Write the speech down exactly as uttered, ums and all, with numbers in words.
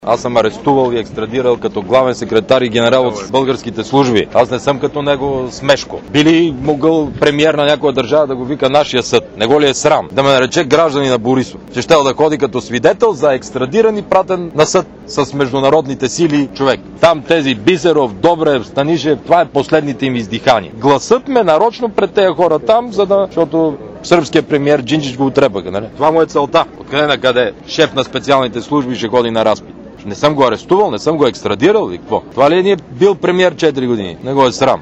Аз съм арестувал и екстрадирал като главен секретар и генерал от българските служби. Аз не съм като него смешко. Би ли могъл премиер на някоя държава да го вика нашия съд? Не го ли е срам? Да ме нарече граждани на Борисов. Че щел да ходи като свидетел за екстрадиран и пратен на съд с международните сили човек. Там тези Бисеров, Добрев, Станишев, това е последните им издихания. Гласът ме нарочно пред тези хора там, за да... защото сръбският премиер Джинджич го отрепаха, нали? Това му е целта. Откъде на къде? Шеф на специалните служби ще ходи на разпит. Не съм го арестувал, не съм го екстрадирал или какво? Това ли е бил премиер четири години? Не го е срам.